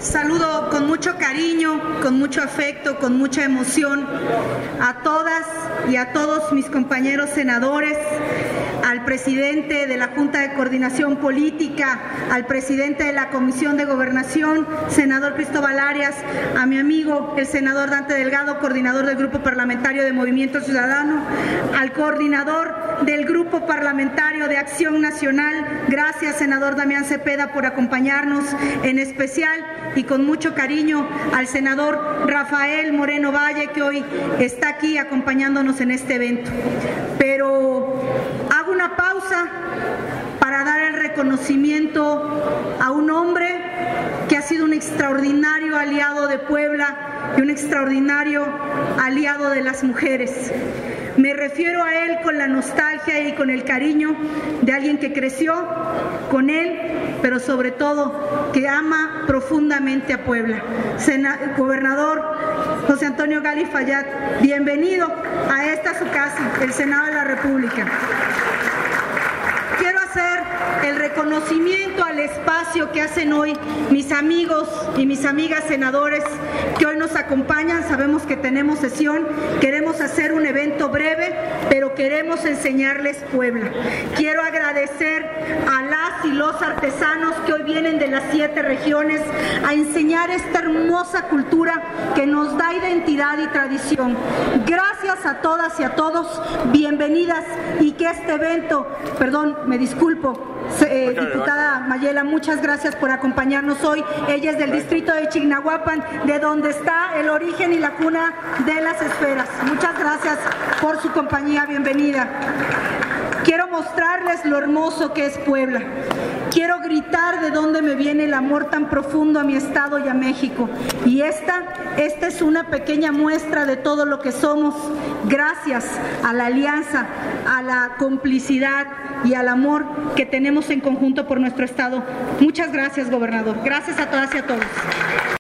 Saludo con mucho cariño, con mucho afecto, con mucha emoción a todas y a todos mis compañeros senadores, al presidente de la Junta de Coordinación Política, al presidente de la Comisión de Gobernación, senador Cristóbal Arias, a mi amigo el senador Dante Delgado, coordinador del Grupo Parlamentario de Movimiento Ciudadano, al coordinador del Grupo Parlamentario de Acción Nacional. Gracias, senador Damián Cepeda, por acompañarnos, en especial y con mucho cariño al senador Rafael Moreno Valle, que hoy está aquí acompañándonos en este evento. Pero hago una pausa para dar el reconocimiento a un hombre que ha sido un extraordinario aliado de Puebla y un extraordinario aliado de las mujeres. Me refiero a él con la nostalgia y con el cariño de alguien que creció con él, pero sobre todo que ama profundamente a Puebla. Gobernador José Antonio Gali Fayad, bienvenido a esta su casa, el Senado de la República. Quiero hacer el reconocimiento al espacio que hacen hoy mis amigos y mis amigas senadores que hoy nos acompañan. Sabemos que tenemos sesión, queremos hacer un evento breve, pero queremos enseñarles Puebla. Quiero agradecer a las y los artesanos que hoy vienen de las 7 regiones a enseñar esta hermosa cultura que nos da identidad y tradición. Gracias a todas y a todos, bienvenidas, y que este evento, me disculpo, diputada Mayela, muchas gracias por acompañarnos hoy. Ella es del distrito de Chignahuapan, de donde está el origen y la cuna de las esferas. Muchas gracias por su compañía, bienvenida. Quiero mostrarles lo hermoso que es Puebla. Quiero gritar de dónde me viene el amor tan profundo a mi estado y a México. Y esta es una pequeña muestra de todo lo que somos, gracias a la alianza, a la complicidad y al amor que tenemos en conjunto por nuestro estado. Muchas gracias, gobernador. Gracias a todas y a todos.